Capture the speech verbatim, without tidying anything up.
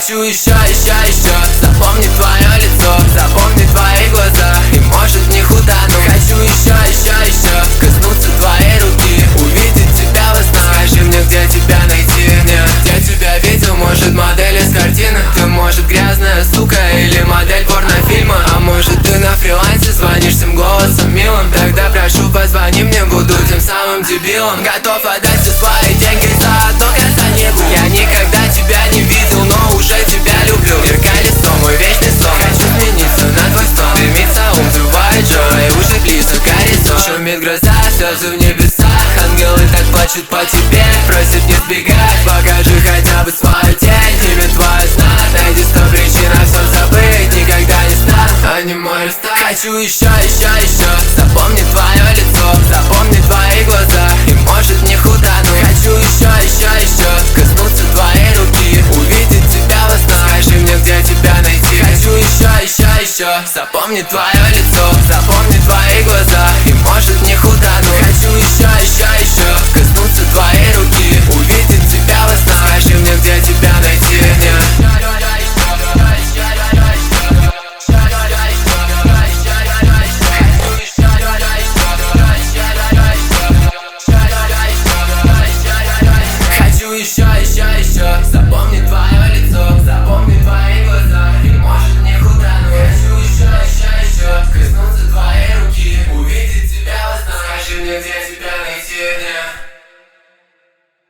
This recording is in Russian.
Хочу еще, еще, еще запомнить твое лицо, запомнить твои глаза и может в них утонуть. Хочу еще, еще, еще коснуться твоей руки, увидеть тебя во снах. Скажи мне, где тебя найти, нет, где тебя видел, может модель из картины. Ты, может, грязная сука или модель порнофильма. А может, ты на фрилансе звонишь всем голосом милым. Тогда прошу, позвони мне, буду тем самым дебилом. Готов отдать все свои деньги за одно касание губ. Я никогда тебя не видел, но уже тебя люблю. Мир колесо, мой вечный сон. Хочу смениться на твой стон. Дымится ум, взрывает джой, уши близко к горизонту. Шумит гроза, слезы в небесах. Ангелы так плачут по тебе, просят не сбегать. Покажи хотя бы свою тень, имя твое знак. Найди сто причин, а все забыть никогда не стану. А не мой расстать. Хочу еще, еще, еще запомнить твое лицо, запомнить твои глаза и может в них утонуть. Хочу еще, еще, еще коснуться твоей руки, увидеть тебя во снах. Скажи мне, где тебя найти. Хочу еще, еще, еще запомнить твое лицо, запомнить твои глаза и может в них утонуть. Хочу еще, еще, еще коснуться твоей руки, увидеть тебя во снах. Скажи мне, где тебя найти. Еще, еще, еще запомнить твое лицо, запомнить